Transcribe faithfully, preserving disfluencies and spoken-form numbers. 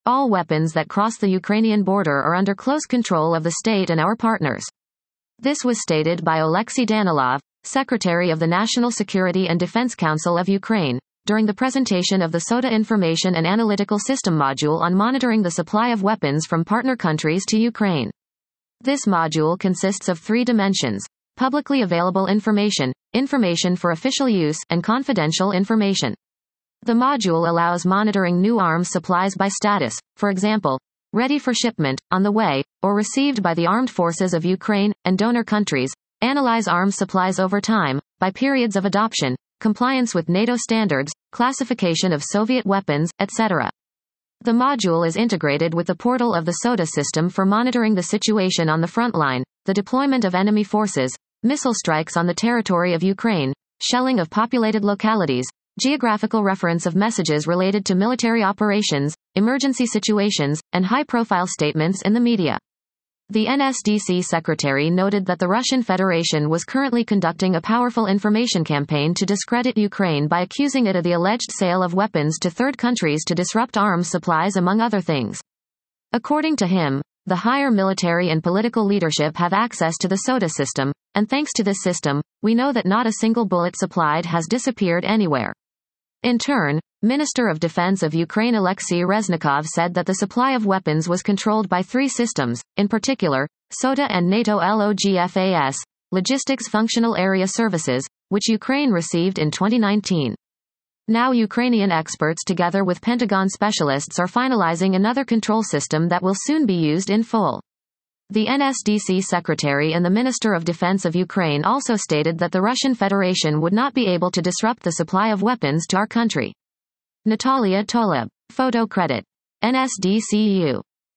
All weapons that cross the Ukrainian border are under close control of the state and our partners. This was stated by Oleksiy Danilov, Secretary of the National Security and Defense Council of Ukraine, during the presentation of the SOTA Information and Analytical System module on monitoring the supply of weapons from partner countries to Ukraine. This module consists of three dimensions: publicly available information, information for official use, and confidential information. The module allows monitoring new arms supplies by status, for example, ready for shipment, on the way, or received by the armed forces of Ukraine, and donor countries, analyze arms supplies over time, by periods of adoption, compliance with NATO standards, classification of Soviet weapons, et cetera. The module is integrated with the portal of the SOTA system for monitoring the situation on the front line, the deployment of enemy forces, missile strikes on the territory of Ukraine, shelling of populated localities, geographical reference of messages related to military operations, emergency situations, and high-profile statements in the media. The N S D C secretary noted that the Russian Federation was currently conducting a powerful information campaign to discredit Ukraine by accusing it of the alleged sale of weapons to third countries to disrupt arms supplies, among other things. According to him, the higher military and political leadership have access to the SOTA system, and thanks to this system, we know that not a single bullet supplied has disappeared anywhere. In turn, Minister of Defense of Ukraine Alexei Reznikov said that the supply of weapons was controlled by three systems, in particular, SOTA and NATO LOGFAS, Logistics Functional Area Services, which Ukraine received in twenty nineteen. Now Ukrainian experts together with Pentagon specialists are finalizing another control system that will soon be used in full. The N S D C secretary and the Minister of Defense of Ukraine also stated that the Russian Federation would not be able to disrupt the supply of weapons to our country. Natalia Toleb. Photo credit. N S D C U.